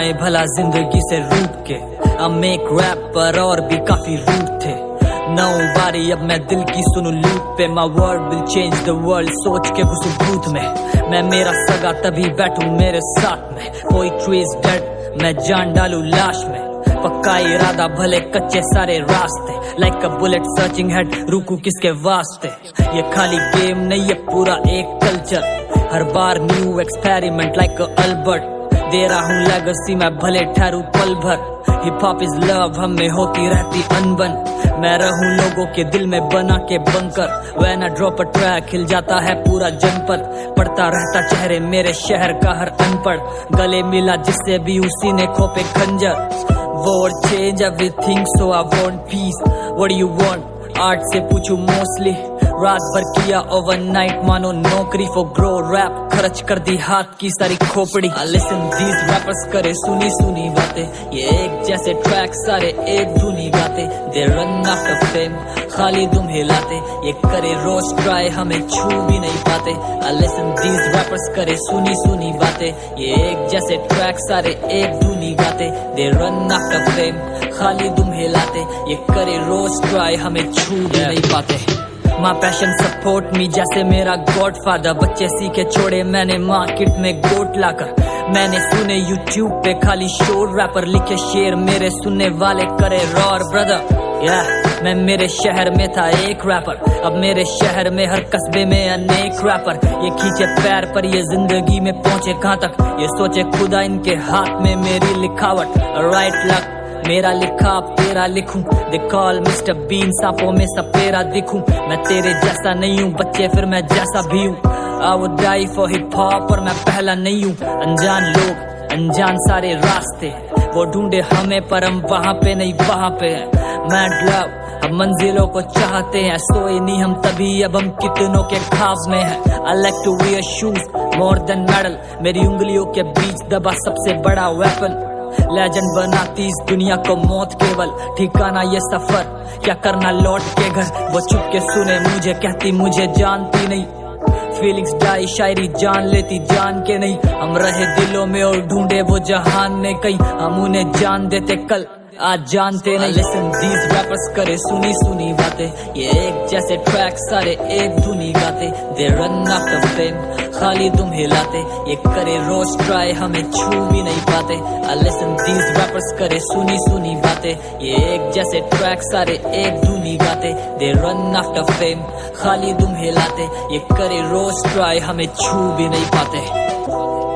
आए भला जिंदगी से रूठ के। अब मेक रैप पर और भी काफी रूट थे। नौ बारी अब मैं दिल की सुनूं लूप पे। My word will change the world, सोच के घुसूं भूत में। मैं मेरा सगा तभी बैठूं मेरे साथ में। पोइट्री इज डेड, मैं जान डालूं लाश में। पक्का इरादा भले कच्चे सारे रास्ते। Like a bullet searching head, रुकू किसके वास्ते। ये खाली गेम नहीं, ये पूरा एक कल्चर। हर बार न्यू एक्सपेरिमेंट लाइक अल्बर्ट। दे रहा हूँ लेगेसी मैं भले ठहरू पल भर। हिप हॉप इज लव, हम में होती रहती अनबन। मैं रहूं लोगों के दिल में बना के bunker. When I drop a track हिल जाता है पूरा जनपद। पढ़ता रहता चेहरे मेरे शहर का हर अनपढ़। गले मिला जिससे भी उसी ने खोपे खंजर। War change everything so I want peace. What do you want? Art से पूछूं मोस्टली। रात भर किया ओवरनाइट मानो नौकरी फॉर ग्रो रैप। खर्च कर दी हाथ की सारी खोपड़ी। I listen these rappers करे सुनी सुनी बातें। ये एक जैसे ट्रैक सारे एक धुनी गाते। They run after fame, खाली दुम हिलाते। ये करे रोज ट्राई हमें छू भी नहीं पाते। I listen these rappers करे सुनी सुनी बातें। ये एक जैसे ट्रैक सारे एक धुनी गाते। They run after fame, खाली दुम हिलाते। ये करे रोज ट्राई हमें छू भी नहीं पाते। माँ पैशन सपोर्ट मी जैसे मेरा गॉडफादर। बच्चे सीखे छोड़े मैंने मार्केट में गोट लाकर। मैंने सुने यूट्यूब पे खाली शोर रैपर लिखे शेर। मेरे सुनने वाले करे रॉर ब्रदर। मैं मेरे शहर में था एक रैपर। अब मेरे शहर में हर कस्बे में अनेक रैपर। ये खींचे पैर पर ये जिंदगी में पहुंचे कहाँ तक। ये सोचे खुदा इनके हाथ में मेरी लिखावट। राइट लक मेरा लिखा अब तेरा लिखूं। दे कॉल मिस्टर बीन, सांपों में सपेरा दिखूं। मैं तेरे जैसा नहीं हूँ बच्चे, फिर मैं जैसा भी हूँ। I would die for hip hop और मैं पहला नहीं हूँ। अनजान लोग अनजान सारे रास्ते, वो ढूंढे हमें पर हम वहाँ पे नहीं वहाँ पे हैं। मैड लव अब मंजिलों को चाहते हैं। सोए नहीं हम तभी अब हम कितनों के ख्वाब में हैं। I like to wear shoes more than medal। मेरी उंगलियों के बीच दबा सबसे बड़ा वेपन। लेजेंड बनाती इस दुनिया को मौत केवल। ठिकाना ये सफर क्या करना लौट के घर। वो चुप के सुने मुझे कहती मुझे जानती नहीं। फीलिंग्स डाई शायरी जान लेती जान के नहीं। हम रहे दिलों में और ढूंढे वो जहान में कहीं। हम उन्हें जान देते कल आज जानते नहीं। लिसन दीज रैपर्स करे सुनी सुनी बातें। ये एक जैसे ट्रैक सारे एक धुनी गाते। दे रन आफ्टर फेम, खाली तुम हिलाते। ये करे रोज ट्राई हमें छू भी नहीं पाते। आई लिसन दीज रैपर्स करे सुनी सुनी बातें। ये एक जैसे ट्रैक सारे एक धुनी गाते। दे रन आफ्टर फेम, खाली तुम हिलाते। ये करे रोज ट्राई हमें छू भी नहीं पाते।